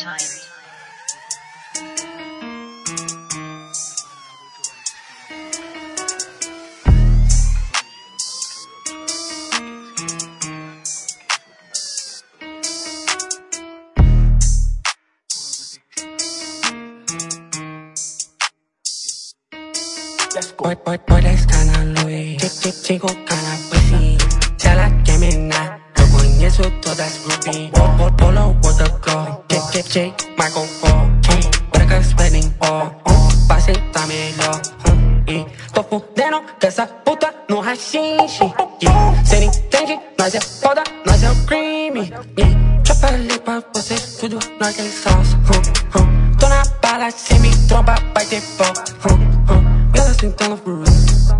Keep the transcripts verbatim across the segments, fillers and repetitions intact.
Boy, boy, boy, das cana Louis. Chico cana pussy. Se ela quer menar, eu conheço todas as groupies. Polo, waterclaw. J, J, Michael Fall. Brancas pedem ó. Pra sentar melhor. E tô fudendo com essa puta no rachixe. Cê não entende, nós é foda, nós é o crime. Já falei pra vocês tudo naquele salsa. Tô na bala, cê me tromba, vai ter pau. Ela sentando for real.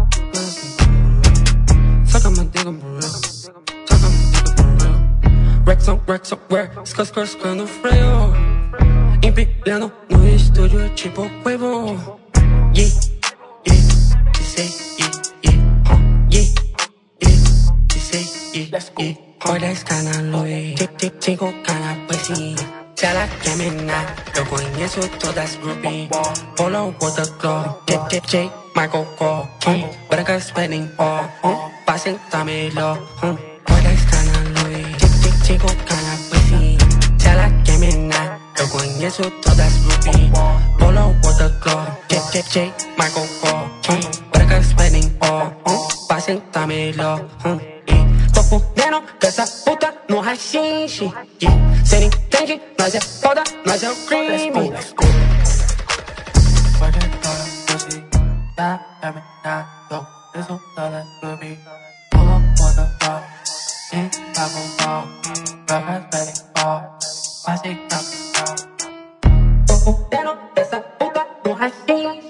Saca my dick for real. Saca my dick for real. Rex on, Rex on, where? Skr, skr, skr no freio. Empilhando no estúdio tipo Quavo. Yeah, yeah, te sei, yeah, yeah, huh, yeah, yeah, te sei, yeah, let's go. Olha a escala, Louis. Cinco cana pussy. Se ela quer menar, eu conheço todas as groupies. Polo, waterclaw. J, J, Michael Fall. Brancas pedem ó. Pra sentar melhor. Olha a escala, Louis. Cinco cana pussy. Se ela quer menar, eu conheço todas as groupies. Polo, waterclaw. J, J, Michael Fall. Brancas pedem ó. Pra sentar melhor. Tô fudendo com essa puta no rachixe. Cê não entende, nós é foda, nós é o crime. Pode toda pussy, tá, é menado. Isso toda groovy. Pula, bota pau, e tá com pau. Brancas pedem pau, mas tem que tá com pau. Tô fudendo com essa puta no rachixe.